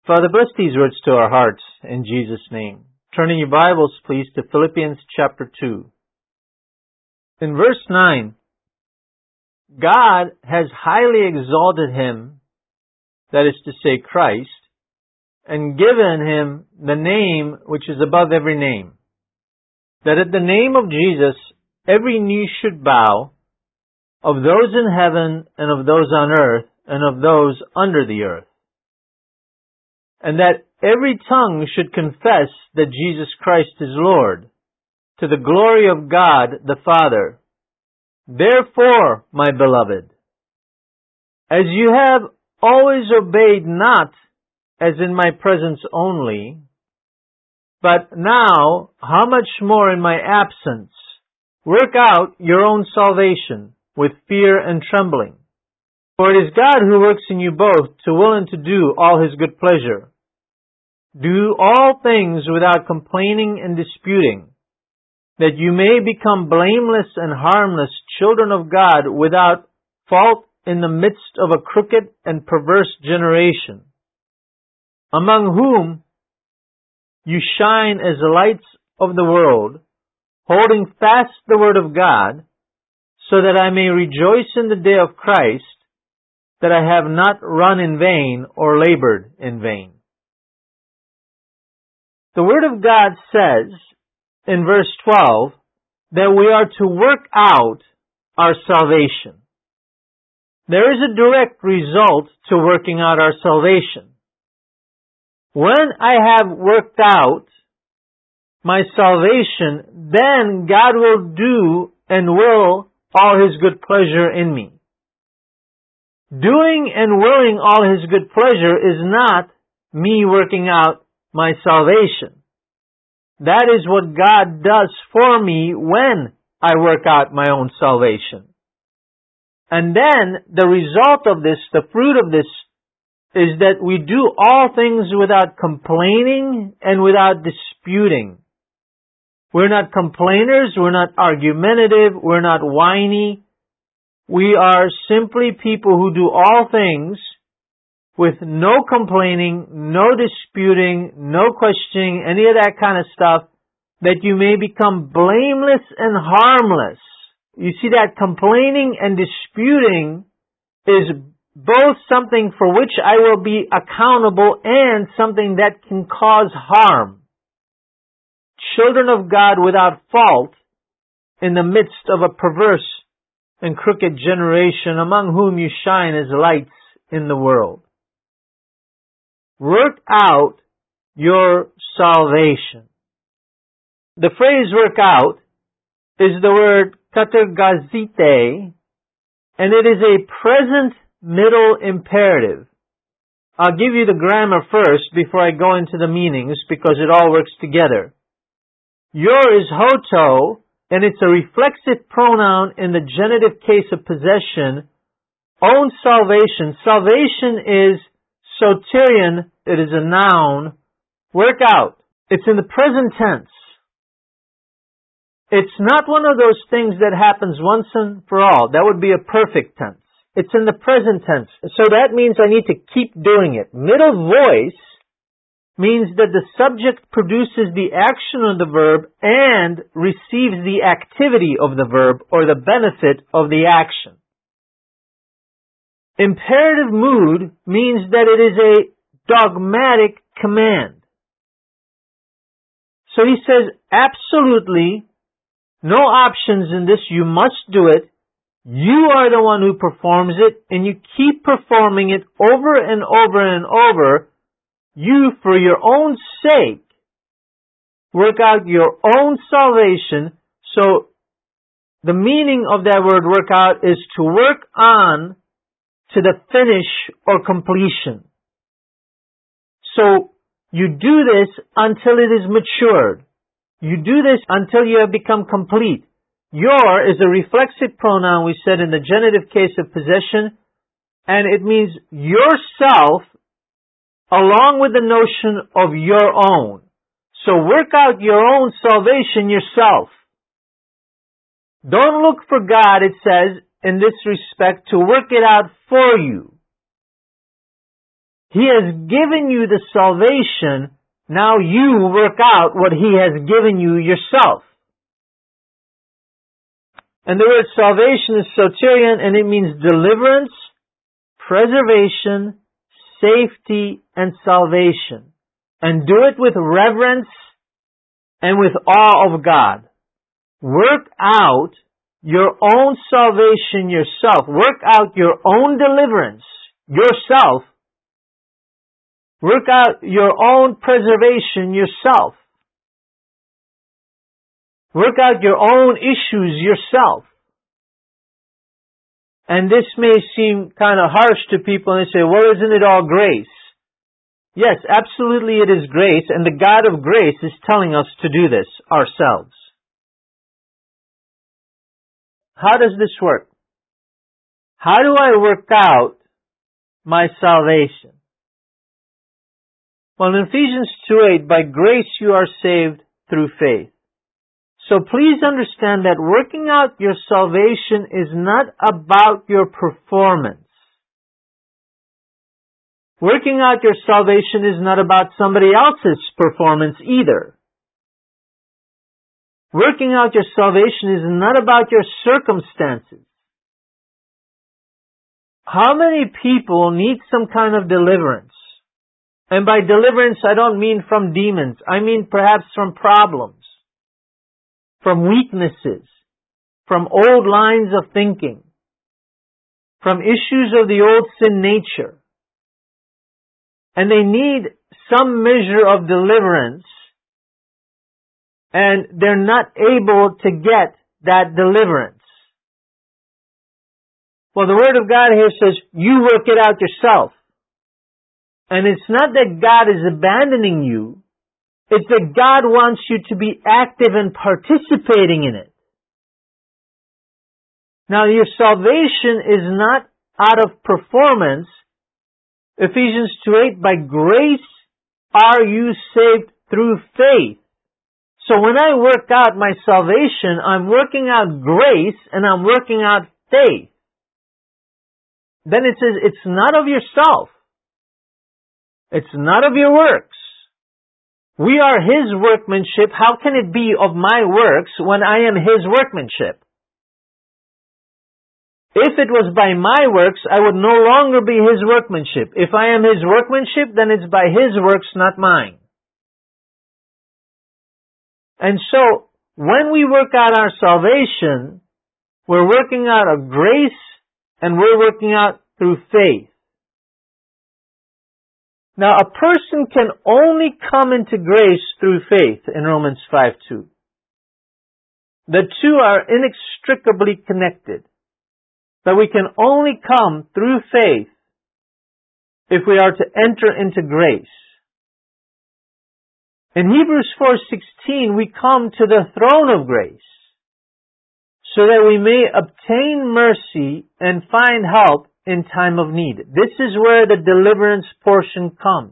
Father, bless these words to our hearts in Jesus' name. Turn in your Bibles, please, to Philippians chapter 2. In verse 9, God has highly exalted him, that is to say Christ, and given him the name which is above every name, that at the name of Jesus every knee should bow, of those in heaven and of those on earth and of those under the earth, and that every tongue should confess that Jesus Christ is Lord, to the glory of God the Father. Therefore, my beloved, as you have always obeyed, not as in my presence only, but now, how much more in my absence, work out your own salvation with fear and trembling. For it is God who works in you both to will and to do all his good pleasure. Do all things without complaining and disputing, that you may become blameless and harmless children of God without fault in the midst of a crooked and perverse generation, among whom you shine as lights of the world, holding fast the word of God, so that I may rejoice in the day of Christ, that I have not run in vain or labored in vain. The Word of God says in verse 12 that we are to work out our salvation. There is a direct result to working out our salvation. When I have worked out my salvation, then God will do and will all his good pleasure in me. Doing and willing all his good pleasure is not me working out my salvation. That is what God does for me when I work out my own salvation. And then the result of this, the fruit of this, is that we do all things without complaining and without disputing. We're not complainers, we're not argumentative, we're not whiny. We are simply people who do all things with no complaining, no disputing, no questioning, any of that kind of stuff, that you may become blameless and harmless. You see, that complaining and disputing is both something for which I will be accountable and something that can cause harm. Children of God without fault in the midst of a perverse and crooked generation, among whom you shine as lights in the world. Work out your salvation. The phrase work out is the word katergazite, and it is a present middle imperative. I'll give you the grammar first before I go into the meanings, because it all works together. Your is hoto, and it's a reflexive pronoun in the genitive case of possession. Own salvation. Salvation is soterion. It is a noun. Work out. It's in the present tense. It's not one of those things that happens once and for all. That would be a perfect tense. It's in the present tense. So that means I need to keep doing it. Middle voice means that the subject produces the action of the verb and receives the activity of the verb or the benefit of the action. Imperative mood means that it is a dogmatic command. So he says, absolutely, no options in this, you must do it. You are the one who performs it, and you keep performing it over and over and over. You, for your own sake, work out your own salvation. So the meaning of that word work out is to work on to the finish or completion. So you do this until it is matured. You do this until you have become complete. Your is a reflexive pronoun, we said, in the genitive case of possession, and it means yourself along with the notion of your own. So work out your own salvation yourself. Don't look for God, it says, in this respect, to work it out for you. He has given you the salvation. Now you work out what He has given you yourself. And the word salvation is soterion, and it means deliverance, preservation, safety, and salvation. And do it with reverence and with awe of God. Work out your own salvation yourself. Work out your own deliverance yourself. Work out your own preservation yourself. Work out your own issues yourself. And this may seem kind of harsh to people, and they say, well, isn't it all grace? Yes, absolutely it is grace, and the God of grace is telling us to do this ourselves. How does this work? How do I work out my salvation? Well, in Ephesians 2:8, by grace you are saved through faith. So please understand that working out your salvation is not about your performance. Working out your salvation is not about somebody else's performance either. Working out your salvation is not about your circumstances. How many people need some kind of deliverance? And by deliverance, I don't mean from demons. I mean perhaps from problems, from weaknesses, from old lines of thinking, from issues of the old sin nature. And they need some measure of deliverance, and they're not able to get that deliverance. Well, the Word of God here says, you work it out yourself. And it's not that God is abandoning you, it's that God wants you to be active and participating in it. Now, your salvation is not out of performance. Ephesians 2:8, by grace are you saved through faith. So when I work out my salvation, I'm working out grace and I'm working out faith. Then it says it's not of yourself. It's not of your works. We are His workmanship. How can it be of my works when I am His workmanship? If it was by my works, I would no longer be His workmanship. If I am His workmanship, then it's by His works, not mine. And so, when we work out our salvation, we're working out of grace and we're working out through faith. Now, a person can only come into grace through faith in Romans 5:2. The two are inextricably connected. That we can only come through faith if we are to enter into grace. In Hebrews 4:16, we come to the throne of grace so that we may obtain mercy and find help in time of need. This is where the deliverance portion comes.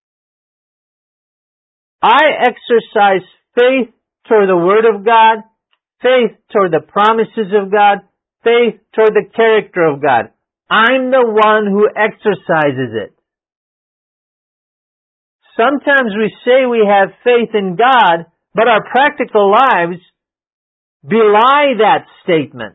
I exercise faith toward the Word of God, faith toward the promises of God, faith toward the character of God. I'm the one who exercises it. Sometimes we say we have faith in God, but our practical lives belie that statement.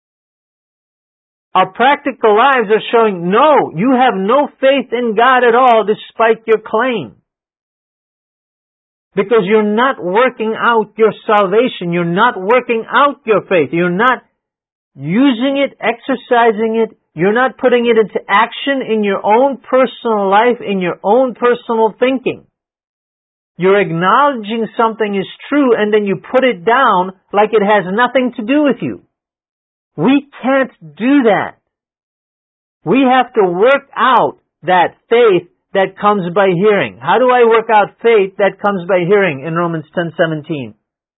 Our practical lives are showing, no, you have no faith in God at all despite your claim. Because you're not working out your salvation. You're not working out your faith. You're not using it, exercising it. You're not putting it into action in your own personal life, in your own personal thinking. You're acknowledging something is true and then you put it down like it has nothing to do with you. We can't do that. We have to work out that faith that comes by hearing. How do I work out faith that comes by hearing in Romans 10:17?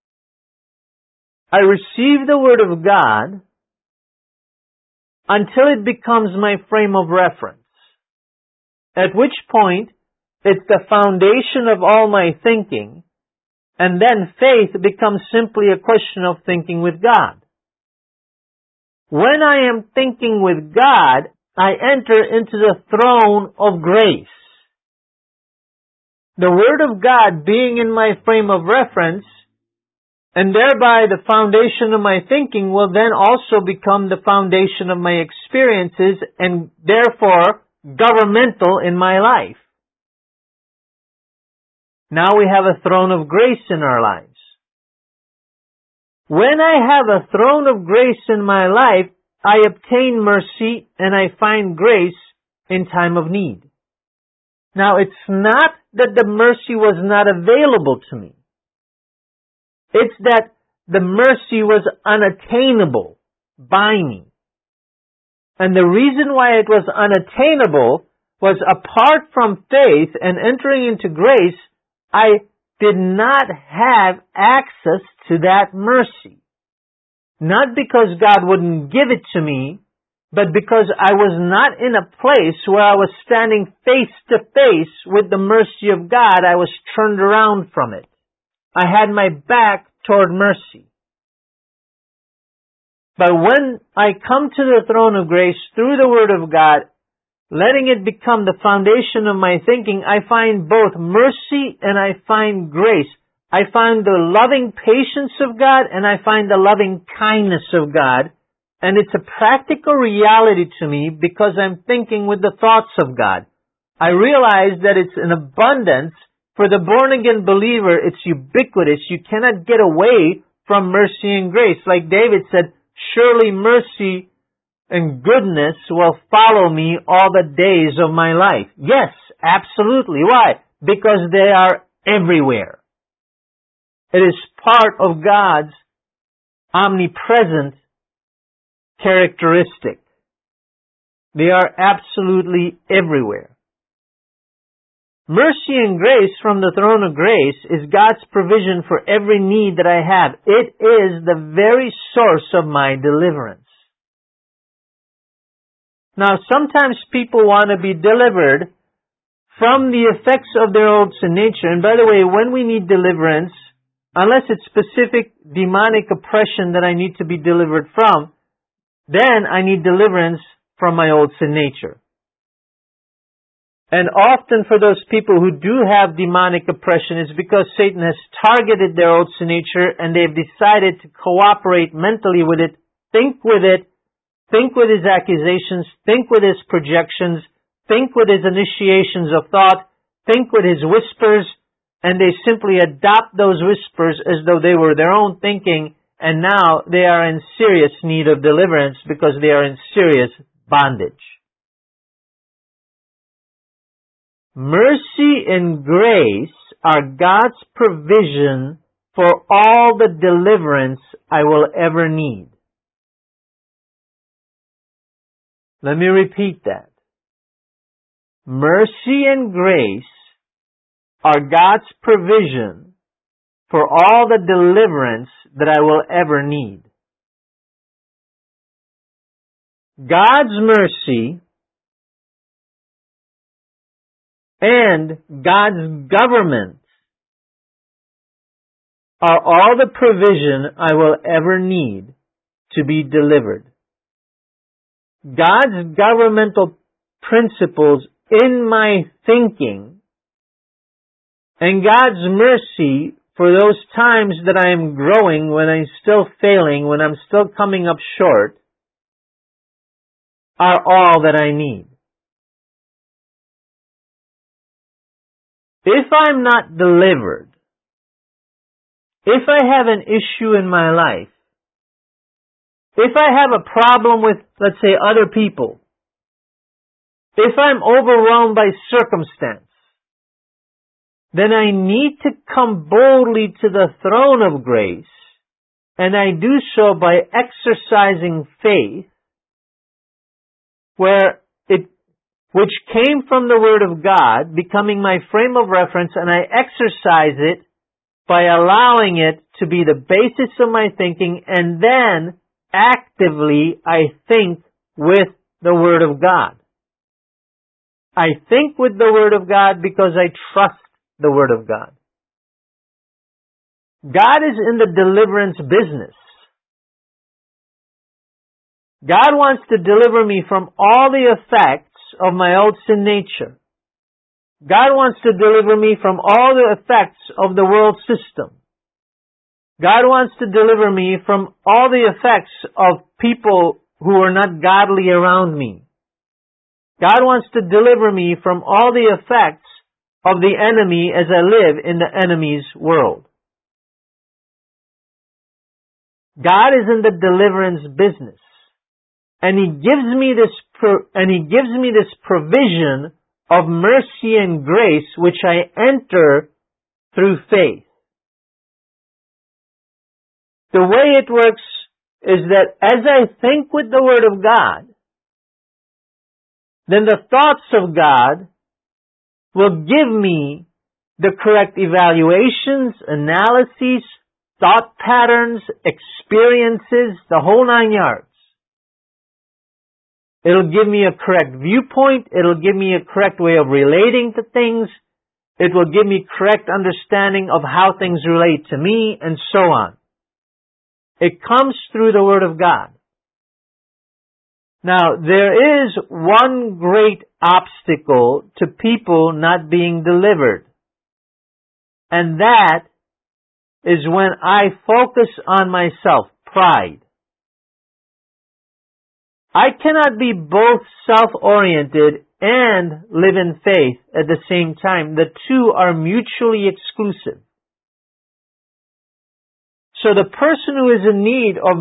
I receive the Word of God until it becomes my frame of reference. At which point, it's the foundation of all my thinking, and then faith becomes simply a question of thinking with God. When I am thinking with God, I enter into the throne of grace. the Word of God being in my frame of reference, and thereby the foundation of my thinking, will then also become the foundation of my experiences and therefore governmental in my life. Now we have a throne of grace in our lives. When I have a throne of grace in my life, I obtain mercy and I find grace in time of need. Now, it's not that the mercy was not available to me. It's that the mercy was unattainable by me. And the reason why it was unattainable was, apart from faith and entering into grace, I did not have access to that mercy. Not because God wouldn't give it to me, but because I was not in a place where I was standing face to face with the mercy of God. I was turned around from it. I had my back toward mercy. But when I come to the throne of grace through the Word of God, letting it become the foundation of my thinking, I find both mercy and I find grace. I find the loving patience of God and I find the loving kindness of God. And it's a practical reality to me because I'm thinking with the thoughts of God. I realize that it's an abundance. For the born-again believer, it's ubiquitous. You cannot get away from mercy and grace. Like David said, surely mercy and goodness will follow me all the days of my life. Yes, absolutely. Why? Because they are everywhere. It is part of God's omnipresent characteristic. They are absolutely everywhere. Mercy and grace from the throne of grace is God's provision for every need that I have. It is the very source of my deliverance. Now, sometimes people want to be delivered from the effects of their old sin nature. And by the way, when we need deliverance, unless it's specific demonic oppression that I need to be delivered from, then I need deliverance from my old sin nature. And often for those people who do have demonic oppression, it's because Satan has targeted their old sin nature and they've decided to cooperate mentally with it, think with his accusations, think with his projections, think with his initiations of thought, think with his whispers, and they simply adopt those whispers as though they were their own thinking, and now they are in serious need of deliverance because they are in serious bondage. Mercy and grace are God's provision for all the deliverance I will ever need. Let me repeat that. Mercy and grace are God's provision for all the deliverance that I will ever need. God's mercy and God's government are all the provision I will ever need to be delivered. God's governmental principles in my thinking and God's mercy for those times that I am growing, when I'm still failing, when I'm still coming up short, are all that I need. If I'm not delivered, if I have an issue in my life, if I have a problem with, let's say, other people, if I'm overwhelmed by circumstance, then I need to come boldly to the throne of grace, and I do so by exercising faith, which came from the Word of God, becoming my frame of reference, and I exercise it by allowing it to be the basis of my thinking, and then actively I think with the Word of God. I think with the Word of God because I trust the Word of God. God is in the deliverance business. God wants to deliver me from all the effects of my old sin nature. God wants to deliver me from all the effects of the world system. God wants to deliver me from all the effects of people who are not godly around me. God wants to deliver me from all the effects of the enemy as I live in the enemy's world. God is in the deliverance business. And He gives me this provision of mercy and grace which I enter through faith. The way it works is that as I think with the Word of God, then the thoughts of God will give me the correct evaluations, analyses, thought patterns, experiences, the whole 9 yards. It'll give me a correct viewpoint. It'll give me a correct way of relating to things. It will give me correct understanding of how things relate to me, and so on. It comes through the Word of God. Now, there is one great obstacle to people not being delivered. And that is when I focus on myself, pride. I cannot be both self-oriented and live in faith at the same time. The two are mutually exclusive. So the person who is in need of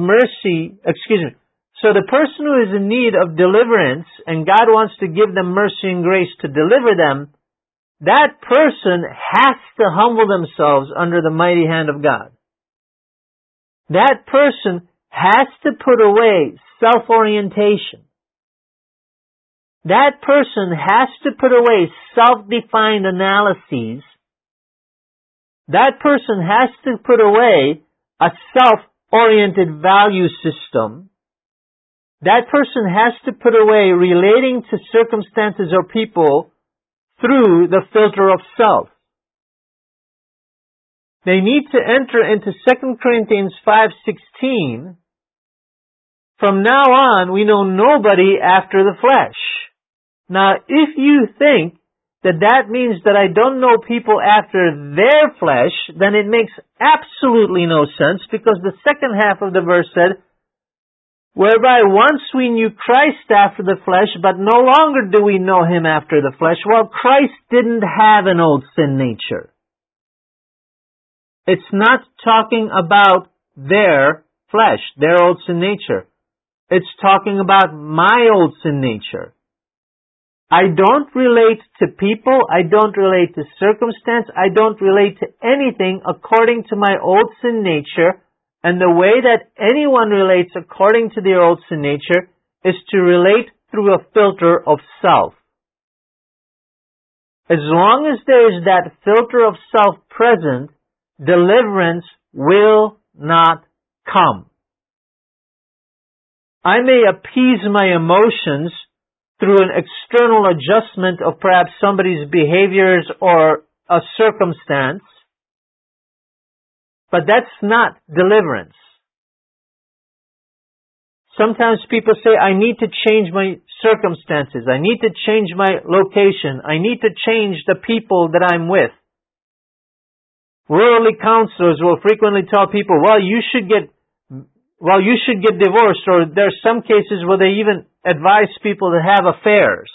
the person who is in need of deliverance, and God wants to give them mercy and grace to deliver them, that person has to humble themselves under the mighty hand of God. That person has to put away self-orientation. That person has to put away self-defined analyses. That person has to put away a self-oriented value system. That person has to put away relating to circumstances or people through the filter of self. They need to enter into 2 Corinthians 5:16. From now on, we know nobody after the flesh. Now, if you think that means that I don't know people after their flesh, then it makes absolutely no sense, because the second half of the verse said, whereby once we knew Christ after the flesh, but no longer do we know Him after the flesh. Well, Christ didn't have an old sin nature. It's not talking about their flesh, their old sin nature. It's talking about my old sin nature. I don't relate to people. I don't relate to circumstance. I don't relate to anything according to my old sin nature. And the way that anyone relates according to their old sin nature is to relate through a filter of self. As long as there is that filter of self present, deliverance will not come. I may appease my emotions through an external adjustment of perhaps somebody's behaviors or a circumstance, but that's not deliverance. Sometimes people say, I need to change my circumstances. I need to change my location. I need to change the people that I'm with. Worldly counselors will frequently tell people, you should get divorced, or there are some cases where they even advise people to have affairs.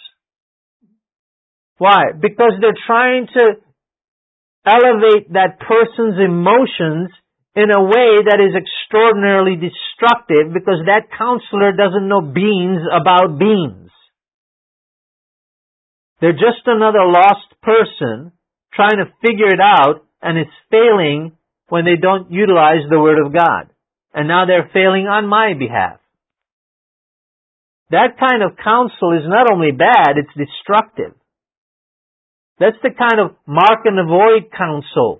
Why? Because they're trying to elevate that person's emotions in a way that is extraordinarily destructive, because that counselor doesn't know beans about beans. They're just another lost person trying to figure it out, and it's failing when they don't utilize the Word of God. And now they're failing on my behalf. That kind of counsel is not only bad, it's destructive. That's the kind of mark and avoid counsel.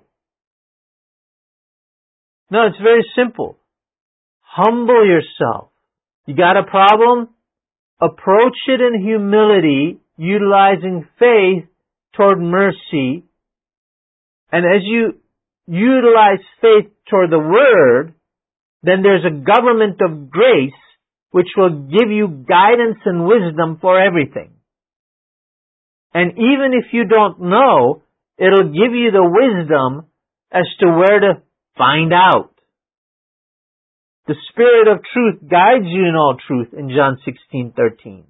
No, it's very simple. Humble yourself. You got a problem? Approach it in humility, utilizing faith toward mercy. And as you utilize faith toward the Word, then there's a government of grace which will give you guidance and wisdom for everything. And even if you don't know, it'll give you the wisdom as to where to find out. The Spirit of truth guides you in all truth in John 16:13.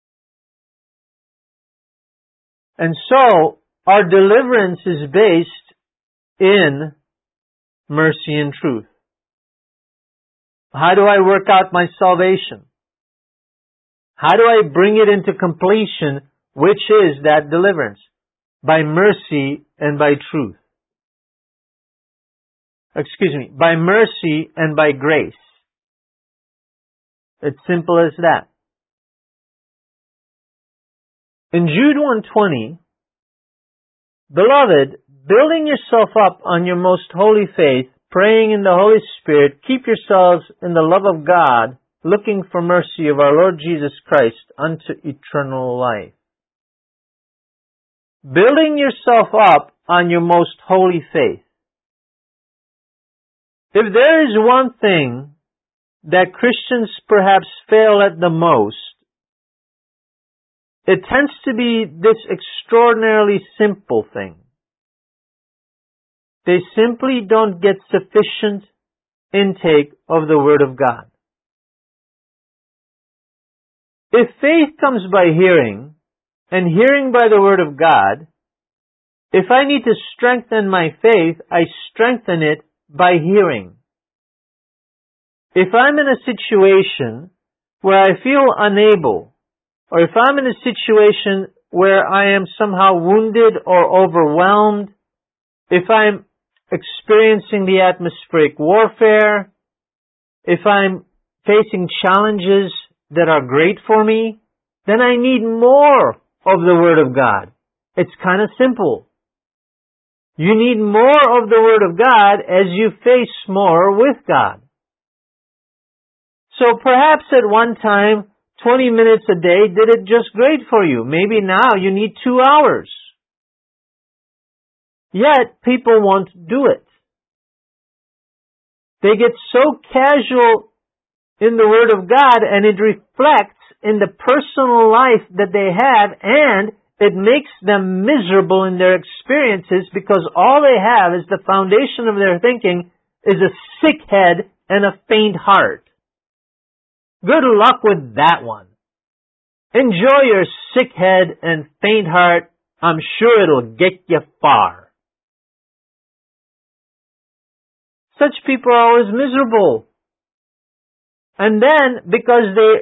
And so, our deliverance is based in mercy and truth. How do I work out my salvation? How do I bring it into completion, which is that deliverance? By mercy and by truth. By mercy and by grace. It's simple as that. In Jude 1:20, Beloved, building yourself up on your most holy faith, praying in the Holy Spirit, keep yourselves in the love of God, looking for mercy of our Lord Jesus Christ unto eternal life. Building yourself up on your most holy faith. If there is one thing that Christians perhaps fail at the most, it tends to be this extraordinarily simple thing. They simply don't get sufficient intake of the Word of God. If faith comes by hearing, and hearing by the Word of God, if I need to strengthen my faith, I strengthen it by hearing. If I'm in a situation where I feel unable, or if I'm in a situation where I am somehow wounded or overwhelmed, if I'm experiencing the atmospheric warfare, if I'm facing challenges that are great for me, then I need more of the Word of God. It's kind of simple. You need more of the Word of God as you face more with God. So perhaps at one time, 20 minutes a day did it just great for you. Maybe now you need 2 hours. Yet people won't do it. They get so casual in the Word of God, and it reflects in the personal life that they have, and it makes them miserable in their experiences because all they have is the foundation of their thinking is a sick head and a faint heart. Good luck with that one. Enjoy your sick head and faint heart. I'm sure it'll get you far. Such people are always miserable. And then, because they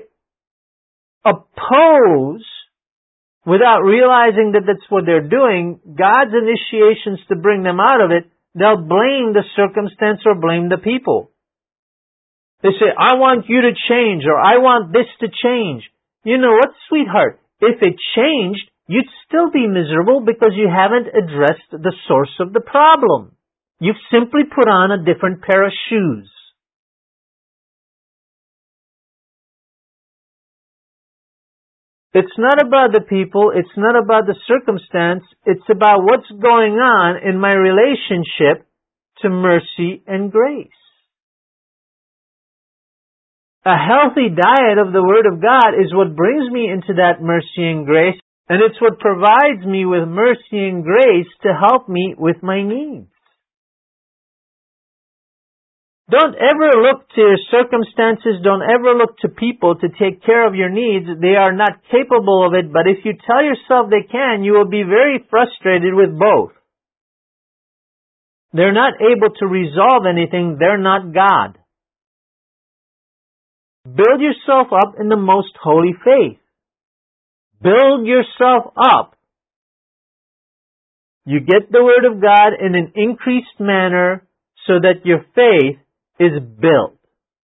oppose, without realizing that that's what they're doing, God's initiations to bring them out of it, they'll blame the circumstance or blame the people. They say, I want you to change, or I want this to change. You know what, sweetheart? If it changed, you'd still be miserable because you haven't addressed the source of the problem. You've simply put on a different pair of shoes. It's not about the people, it's not about the circumstance, it's about what's going on in my relationship to mercy and grace. A healthy diet of the Word of God is what brings me into that mercy and grace, and it's what provides me with mercy and grace to help me with my needs. Don't ever look to your circumstances, don't ever look to people to take care of your needs. They are not capable of it, but if you tell yourself they can, you will be very frustrated with both. They're not able to resolve anything, they're not God. Build yourself up in the most holy faith. Build yourself up. You get the Word of God in an increased manner so that your faith is built.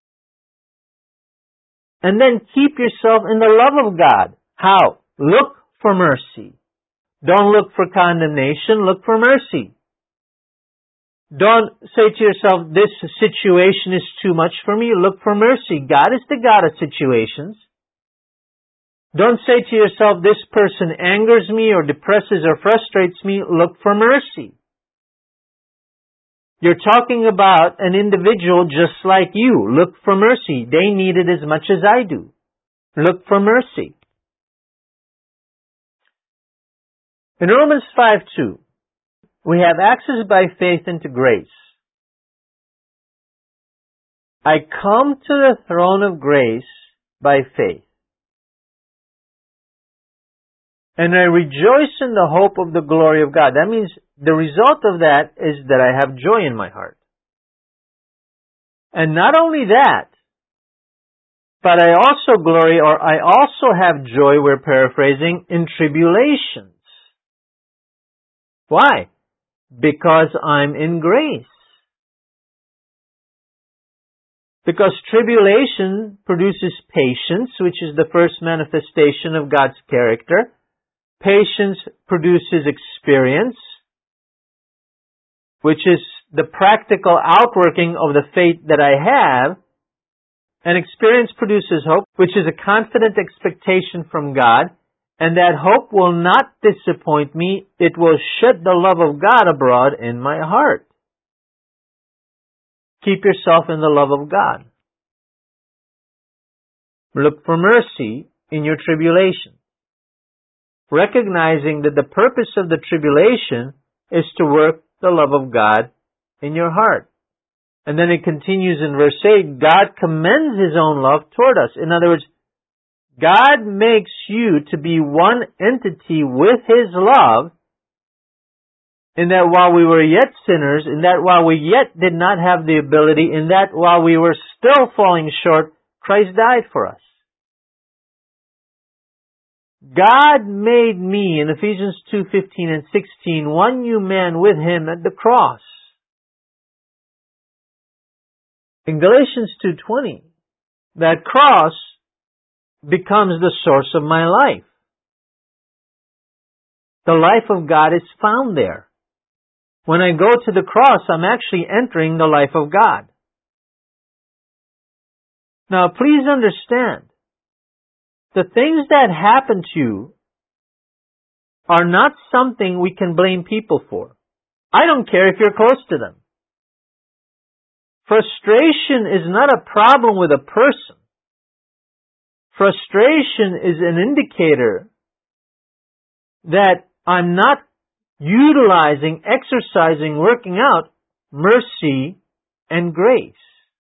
And then keep yourself in the love of God. How? Look for mercy. Don't look for condemnation, look for mercy. Don't say to yourself, this situation is too much for me. Look for mercy. God is the God of situations. Don't say to yourself, this person angers me or depresses or frustrates me. Look for mercy. You're talking about an individual just like you. Look for mercy. They need it as much as I do. Look for mercy. In Romans 5:2, we have access by faith into grace. I come to the throne of grace by faith, and I rejoice in the hope of the glory of God. That means the result of that is that I have joy in my heart. And not only that, but I also glory, or I also have joy, we're paraphrasing, in tribulations. Why? Because I'm in grace. Because tribulation produces patience, which is the first manifestation of God's character. Patience produces experience, which is the practical outworking of the faith that I have. And experience produces hope, which is a confident expectation from God. And that hope will not disappoint me. It will shed the love of God abroad in my heart. Keep yourself in the love of God. Look for mercy in your tribulation, recognizing that the purpose of the tribulation is to work the love of God in your heart. And then it continues in verse 8, God commends His own love toward us. In other words, God makes you to be one entity with His love, in that while we were yet sinners, in that while we yet did not have the ability, in that while we were still falling short, Christ died for us. God made me, in Ephesians 2:15 and 16, one new man with Him at the cross. In Galatians 2:20, that cross becomes the source of my life. The life of God is found there. When I go to the cross, I'm actually entering the life of God. Now, please understand, the things that happen to you are not something we can blame people for. I don't care if you're close to them. Frustration is not a problem with a person. Frustration is an indicator that I'm not utilizing, exercising, working out mercy and grace.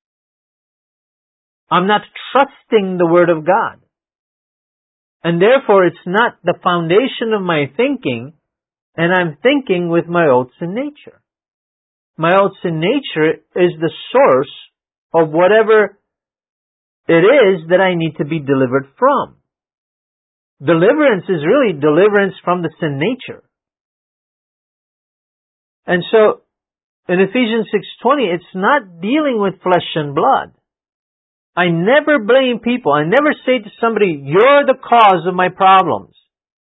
I'm not trusting the Word of God. And therefore it's not the foundation of my thinking, and I'm thinking with my old sin nature. My old sin nature is the source of whatever it is that I need to be delivered from. Deliverance is really deliverance from the sin nature. And so, in Ephesians 6:20, it's not dealing with flesh and blood. I never blame people. I never say to somebody, you're the cause of my problems.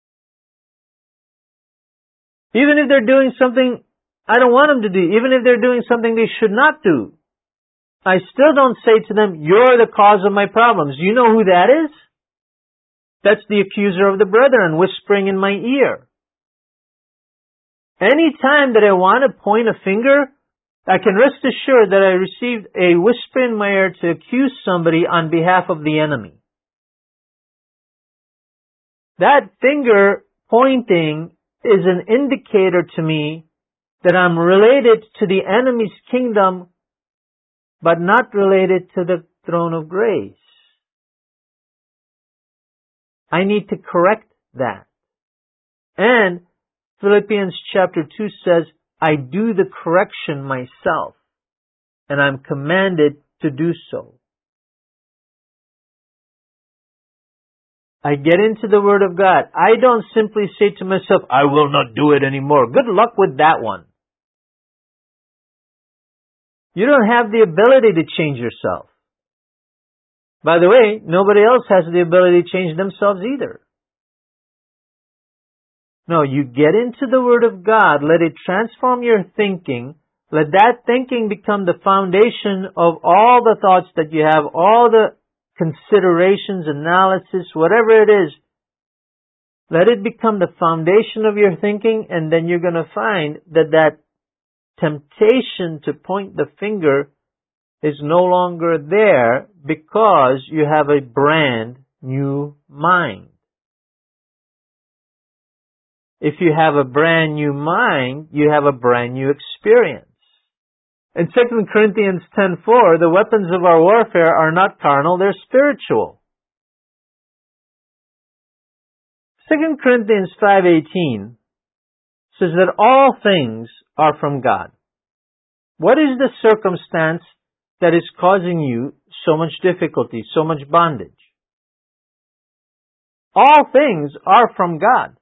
Even if they're doing something I don't want them to do, even if they're doing something they should not do, I still don't say to them, you're the cause of my problems. You know who that is? That's the accuser of the brethren whispering in my ear. Any time that I want to point a finger, I can rest assured that I received a whisper in my ear to accuse somebody on behalf of the enemy. That finger pointing is an indicator to me that I'm related to the enemy's kingdom, but not related to the throne of grace. I need to correct that. And Philippians chapter 2 says, I do the correction myself, and I'm commanded to do so. I get into the Word of God. I don't simply say to myself, I will not do it anymore. Good luck with that one. You don't have the ability to change yourself. By the way, nobody else has the ability to change themselves either. No, you get into the Word of God, let it transform your thinking, let that thinking become the foundation of all the thoughts that you have, all the considerations, analysis, whatever it is. Let it become the foundation of your thinking, and then you're going to find that that temptation to point the finger is no longer there because you have a brand new mind. if you have a brand new mind, you have a brand new experience. In 2 Corinthians 10:4, the weapons of our warfare are not carnal, they're spiritual. 2 Corinthians 5:18 says that all things are from God. What is the circumstance that is causing you so much difficulty, so much bondage? All things are from God.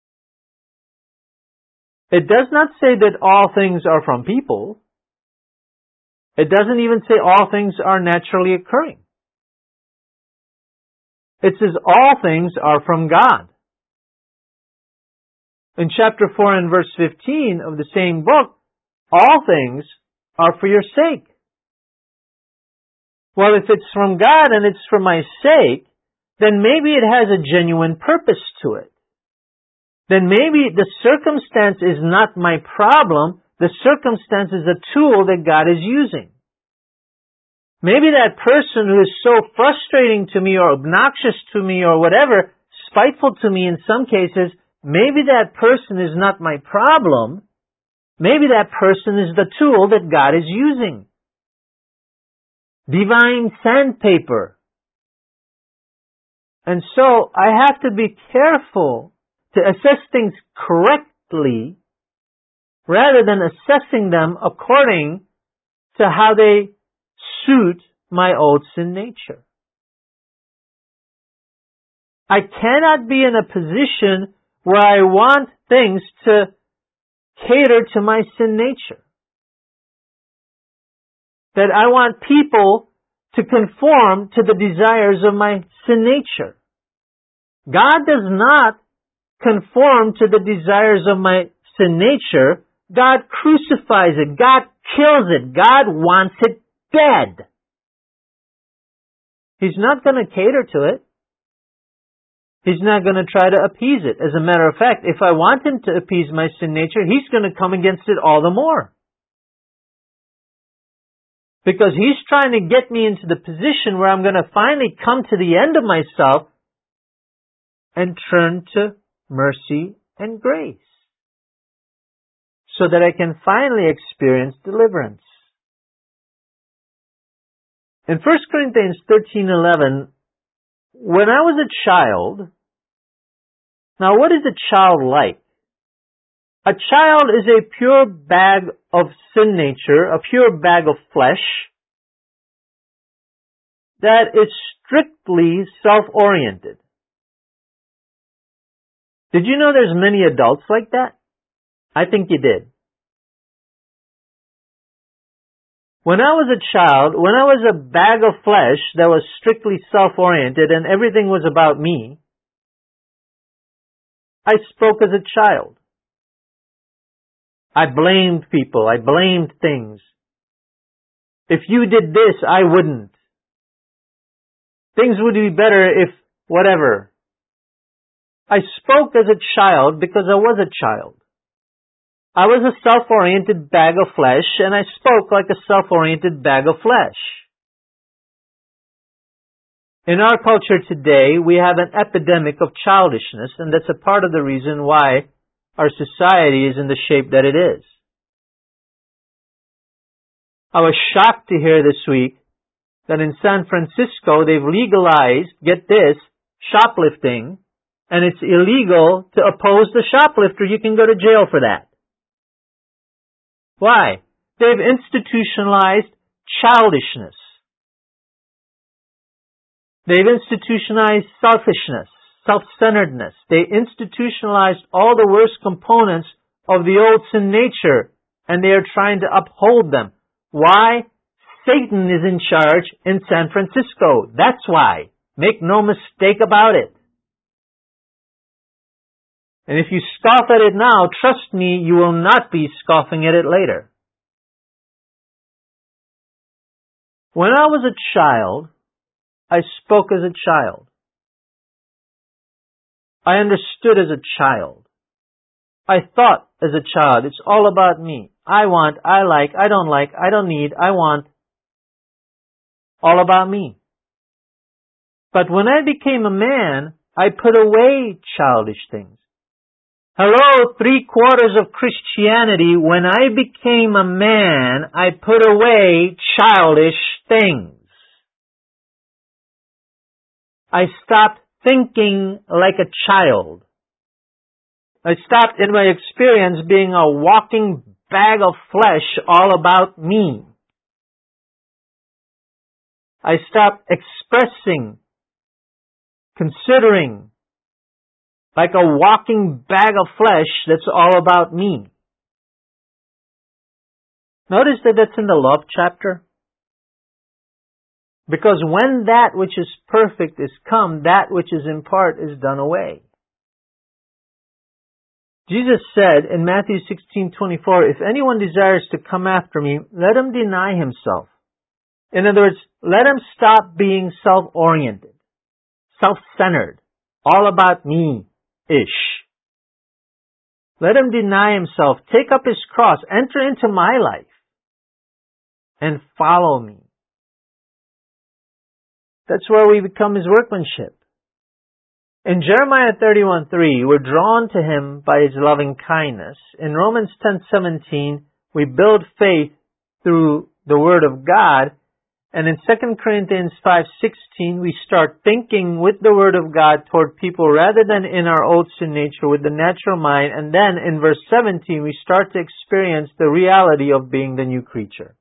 It does not say that all things are from people. It doesn't even say all things are naturally occurring. It says all things are from God. In chapter 4 and verse 15 of the same book, all things are for your sake. Well, if it's from God and it's for my sake, then maybe it has a genuine purpose to it. Then maybe the circumstance is not my problem. The circumstance is a tool that God is using. Maybe that person who is so frustrating to me or obnoxious to me or whatever, spiteful to me in some cases, maybe that person is not my problem. Maybe that person is the tool that God is using. Divine sandpaper. And so I have to be careful to assess things correctly rather than assessing them according to how they suit my old sin nature. I cannot be in a position where I want things to cater to my sin nature. That I want people to conform to the desires of my sin nature. God does not conform to the desires of my sin nature. God crucifies it. God kills it. God wants it dead. He's not going to cater to it. He's not going to try to appease it. As a matter of fact, if I want him to appease my sin nature, he's going to come against it all the more. Because he's trying to get me into the position where I'm going to finally come to the end of myself and turn to mercy and grace, so that I can finally experience deliverance. In 1 Corinthians 13:11, when I was a child, now what is a child like? A child is a pure bag of sin nature, a pure bag of flesh that is strictly self-oriented. Did you know there's many adults like that? I think you did. When I was a child, when I was a bag of flesh that was strictly self-oriented and everything was about me, I spoke as a child. I blamed people. I blamed things. If you did this, I wouldn't. Things would be better if whatever. I spoke as a child because I was a child. I was a self-oriented bag of flesh, and I spoke like a self-oriented bag of flesh. In our culture today, we have an epidemic of childishness, and that's a part of the reason why our society is in the shape that it is. I was shocked to hear this week that in San Francisco they've legalized, get this, shoplifting, and it's illegal to oppose the shoplifter. You can go to jail for that. Why? They've institutionalized childishness. They've institutionalized selfishness, self-centeredness. They institutionalized all the worst components of the old sin nature, and they are trying to uphold them. Why? Satan is in charge in San Francisco. That's why. Make no mistake about it. And if you scoff at it now, trust me, you will not be scoffing at it later. When I was a child, I spoke as a child. I understood as a child. I thought as a child. It's all about me. I want, I like, I don't need, I want. All about me. But when I became a man, I put away childish things. Hello, 3/4 of Christianity. When I became a man, I put away childish things. I stopped thinking like a child. I stopped, in my experience, being a walking bag of flesh all about me. I stopped expressing, considering, like a walking bag of flesh that's all about me. Notice that that's in the love chapter. Because when that which is perfect is come, that which is in part is done away. Jesus said in Matthew 16:24, if anyone desires to come after me, let him deny himself. In other words, let him stop being self-oriented, self-centered, all about me-ish. Let him deny himself, take up his cross, enter into my life, and follow me. That's where we become his workmanship. In Jeremiah 31:3, we're drawn to him by his loving kindness. In Romans 10:17, we build faith through the Word of God. And in 2 Corinthians 5:16, we start thinking with the Word of God toward people rather than in our old sin nature with the natural mind. And then in verse 17, we start to experience the reality of being the new creature.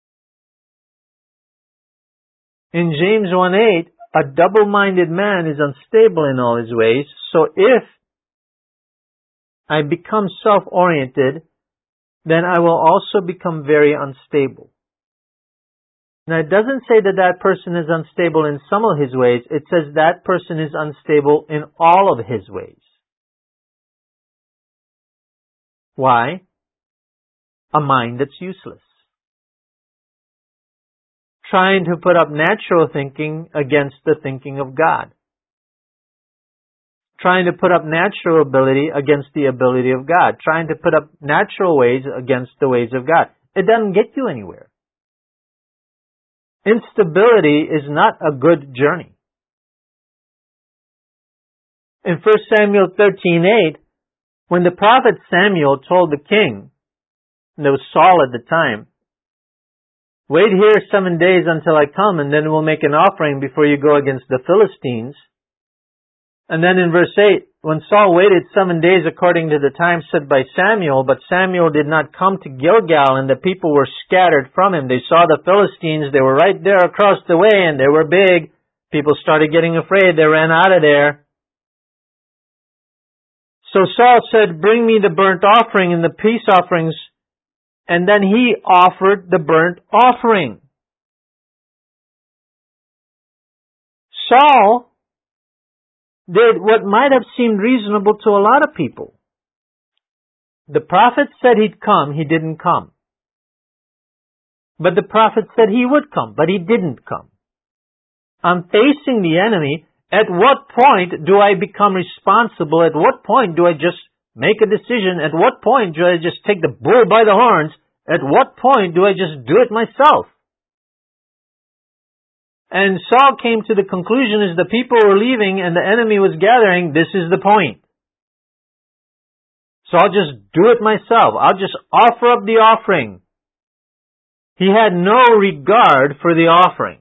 In James 1:8, a double-minded man is unstable in all his ways. So if I become self-oriented, then I will also become very unstable. Now, it doesn't say that that person is unstable in some of his ways. It says that person is unstable in all of his ways. Why? A mind that's useless. Trying to put up natural thinking against the thinking of God. Trying to put up natural ability against the ability of God. Trying to put up natural ways against the ways of God. It doesn't get you anywhere. Instability is not a good journey. In 1 Samuel 13:8, when the prophet Samuel told the king, and there was Saul at the time, wait here 7 days until I come, and then we'll make an offering before you go against the Philistines. And then in verse 8, when Saul waited 7 days according to the time set by Samuel, but Samuel did not come to Gilgal, and the people were scattered from him. They saw the Philistines, they were right there across the way, and they were big. People started getting afraid, they ran out of there. So Saul said, bring me the burnt offering and the peace offerings. And then he offered the burnt offering. Saul did what might have seemed reasonable to a lot of people. The prophet said he'd come, he didn't come. But the prophet said he would come, but he didn't come. I'm facing the enemy. At what point do I become responsible? At what point do I just make a decision? At what point do I just take the bull by the horns? At what point do I just do it myself? And Saul came to the conclusion as the people were leaving and the enemy was gathering, this is the point. So I'll just do it myself. I'll just offer up the offering. He had no regard for the offering.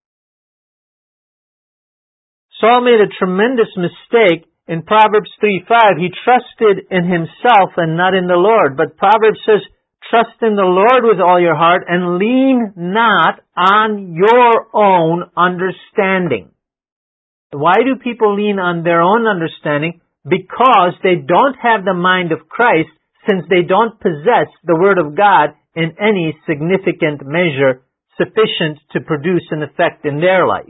Saul made a tremendous mistake in Proverbs 3:5. He trusted in himself and not in the Lord. But Proverbs says, trust in the Lord with all your heart and lean not on your own understanding. Why do people lean on their own understanding? Because they don't have the mind of Christ, since they don't possess the Word of God in any significant measure sufficient to produce an effect in their life.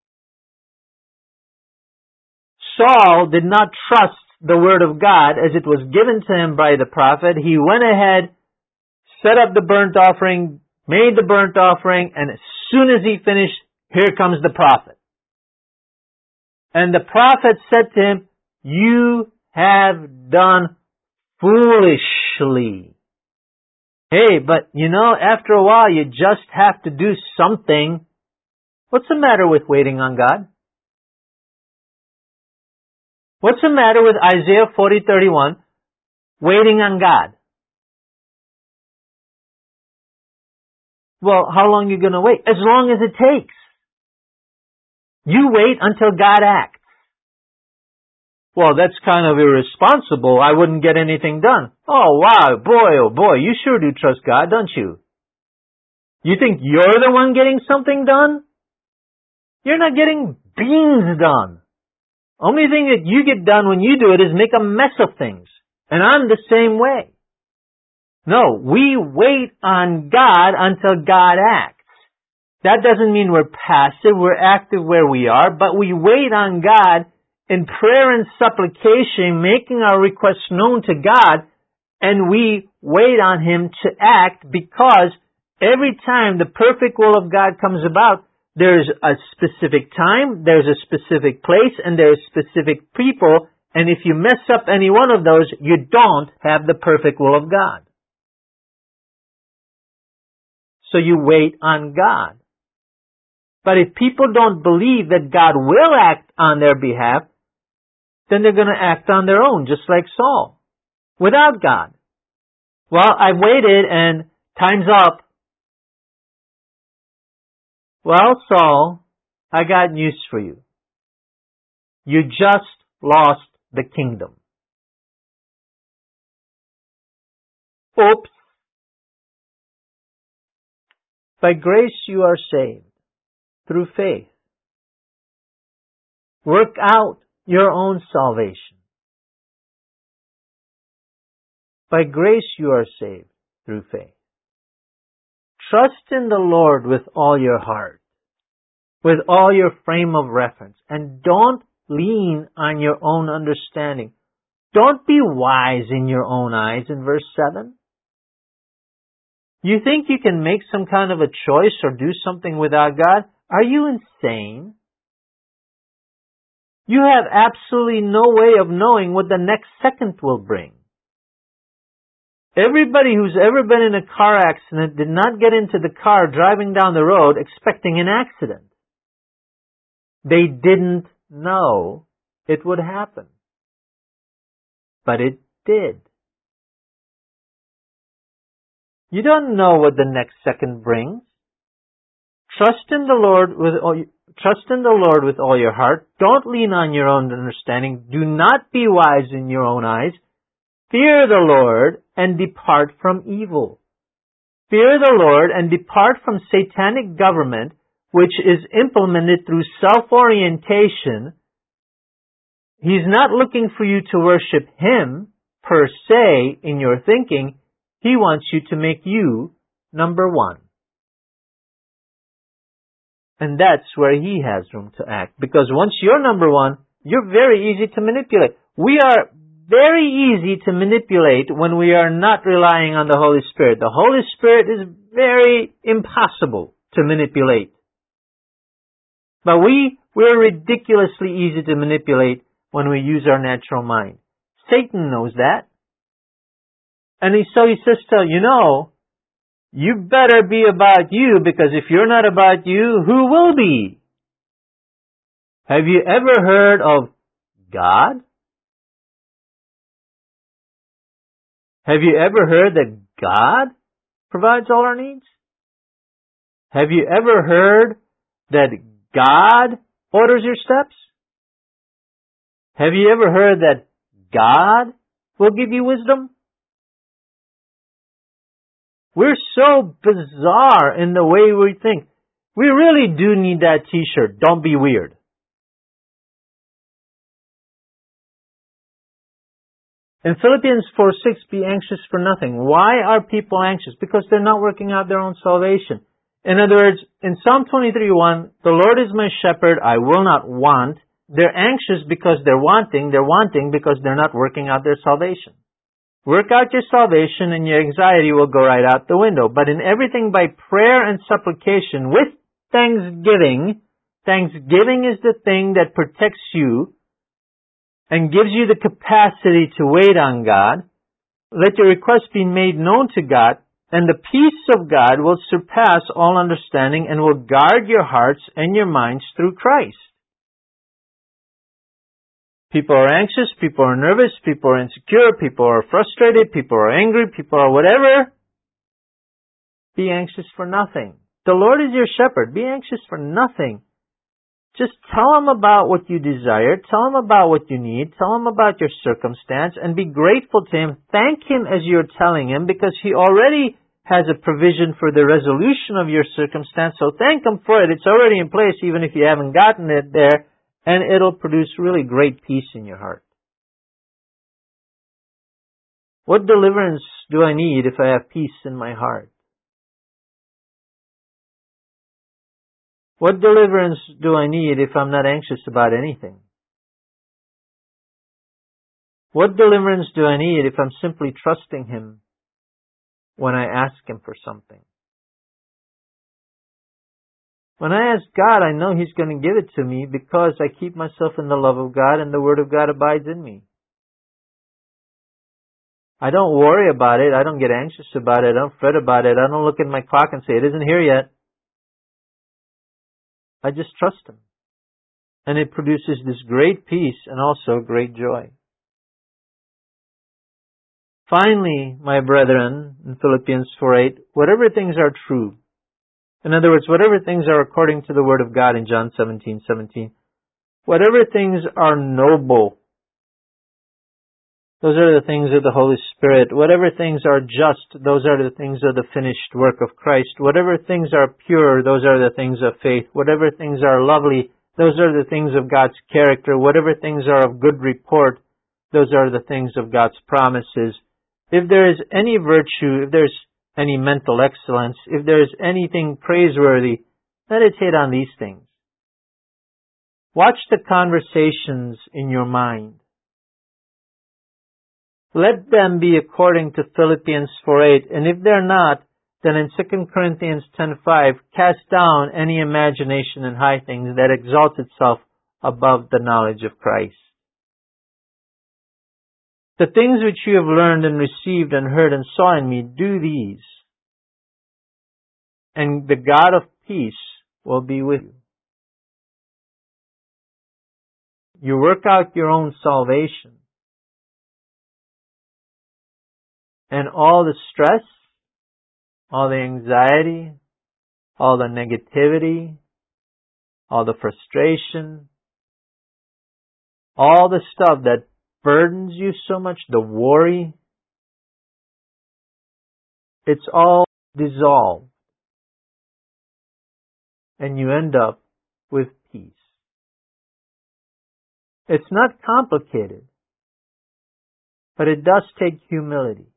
Saul did not trust the Word of God as it was given to him by the prophet. He went ahead, set up the burnt offering, made the burnt offering, and as soon as he finished, here comes the prophet. And the prophet said to him, you have done foolishly. Hey, but after a while you just have to do something. What's the matter with waiting on God? What's the matter with Isaiah 40:31? waiting on God. Well, how long are you going to wait? As long as it takes. You wait until God acts. Well, that's kind of irresponsible. I wouldn't get anything done. Oh, wow, oh boy, you sure do trust God, don't you? You think you're the one getting something done? You're not getting beans done. Only thing that you get done when you do it is make a mess of things. And I'm the same way. No, we wait on God until God acts. That doesn't mean we're passive, we're active where we are, but we wait on God in prayer and supplication, making our requests known to God, and we wait on Him to act, because every time the perfect will of God comes about, there's a specific time, there's a specific place, and there's specific people, and if you mess up any one of those, you don't have the perfect will of God. So you wait on God. But if people don't believe that God will act on their behalf, then they're going to act on their own, just like Saul, without God. Well, I've waited and time's up. Well, Saul, I got news for you. You just lost the kingdom. Oops. By grace you are saved through faith. Work out your own salvation. By grace you are saved through faith. Trust in the Lord with all your heart, with all your frame of reference, and don't lean on your own understanding. Don't be wise in your own eyes, in verse 7. You think you can make some kind of a choice or do something without God? Are you insane? You have absolutely no way of knowing what the next second will bring. Everybody who's ever been in a car accident did not get into the car driving down the road expecting an accident. They didn't know it would happen. But it did. You don't know what the next second brings. Trust in the Lord with all your heart. Don't lean on your own understanding. Do not be wise in your own eyes. Fear the Lord and depart from evil. Fear the Lord and depart from satanic government, which is implemented through self-orientation. He's not looking for you to worship Him per se in your thinking. He wants you to make you number one. And that's where He has room to act. Because once you're number one, you're very easy to manipulate. We are very easy to manipulate when we are not relying on the Holy Spirit. The Holy Spirit is very impossible to manipulate. But we're ridiculously easy to manipulate when we use our natural mind. Satan knows that. And so he says to you better be about you, because if you're not about you, who will be? Have you ever heard of God? Have you ever heard that God provides all our needs? Have you ever heard that God orders your steps? Have you ever heard that God will give you wisdom? We're so bizarre in the way we think. We really do need that t-shirt. Don't be weird. In Philippians 4:6, be anxious for nothing. Why are people anxious? Because they're not working out their own salvation. In other words, in Psalm 23:1, the Lord is my shepherd, I will not want. They're anxious because they're wanting because they're not working out their salvation. Work out your salvation and your anxiety will go right out the window. But in everything by prayer and supplication with thanksgiving, thanksgiving is the thing that protects you and gives you the capacity to wait on God. Let your requests be made known to God, and the peace of God will surpass all understanding and will guard your hearts and your minds through Christ. People are anxious, people are nervous, people are insecure, people are frustrated, people are angry, people are whatever. Be anxious for nothing. The Lord is your shepherd. Be anxious for nothing. Just tell Him about what you desire. Tell Him about what you need. Tell Him about your circumstance and be grateful to Him. Thank Him as you're telling Him because He already has a provision for the resolution of your circumstance. So thank Him for it. It's already in place even if you haven't gotten it there. And it'll produce really great peace in your heart. What deliverance do I need if I have peace in my heart? What deliverance do I need if I'm not anxious about anything? What deliverance do I need if I'm simply trusting Him when I ask Him for something? When I ask God, I know He's going to give it to me because I keep myself in the love of God and the Word of God abides in me. I don't worry about it. I don't get anxious about it. I don't fret about it. I don't look at my clock and say, it isn't here yet. I just trust Him. And it produces this great peace and also great joy. Finally, my brethren, in Philippians 4:8, whatever things are true. In other words, whatever things are according to the Word of God in John 17:17. Whatever things are noble. Those are the things of the Holy Spirit. Whatever things are just, those are the things of the finished work of Christ. Whatever things are pure, those are the things of faith. Whatever things are lovely, those are the things of God's character. Whatever things are of good report, those are the things of God's promises. If there is any virtue, if there's any mental excellence, if there is anything praiseworthy, meditate on these things. Watch the conversations in your mind. Let them be according to Philippians 4:8, and if they're not, then in 2 Corinthians 10:5, cast down any imagination and high things that exalt itself above the knowledge of Christ. The things which you have learned and received and heard and saw in me, do these, and the God of peace will be with you. You work out your own salvation. And all the stress, all the anxiety, all the negativity, all the frustration, all the stuff that burdens you so much, the worry, it's all dissolved. And you end up with peace. It's not complicated, but it does take humility.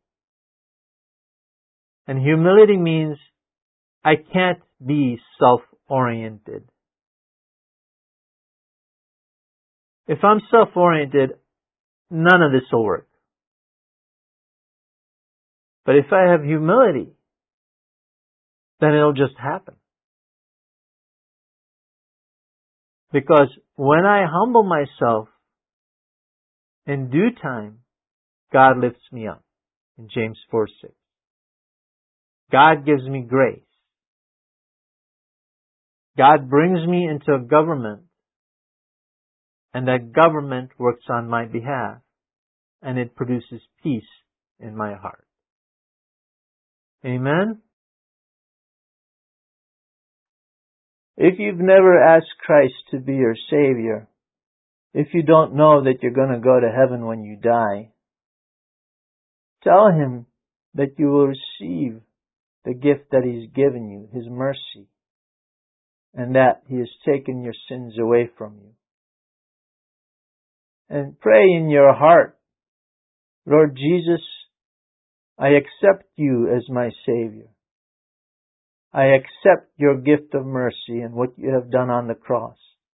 And humility means I can't be self-oriented. If I'm self-oriented, none of this will work. But if I have humility, then it'll just happen. Because when I humble myself, in due time, God lifts me up. In James 4:6. God gives me grace. God brings me into a government, and that government works on my behalf, and it produces peace in my heart. Amen? If you've never asked Christ to be your Savior, if you don't know that you're going to go to heaven when you die, tell Him that you will receive the gift that He's given you, His mercy, and that He has taken your sins away from you. And pray in your heart, Lord Jesus, I accept you as my Savior. I accept your gift of mercy and what you have done on the cross.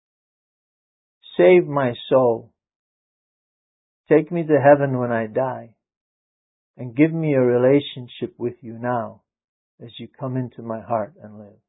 Save my soul. Take me to heaven when I die. And give me a relationship with you now as you come into my heart and live.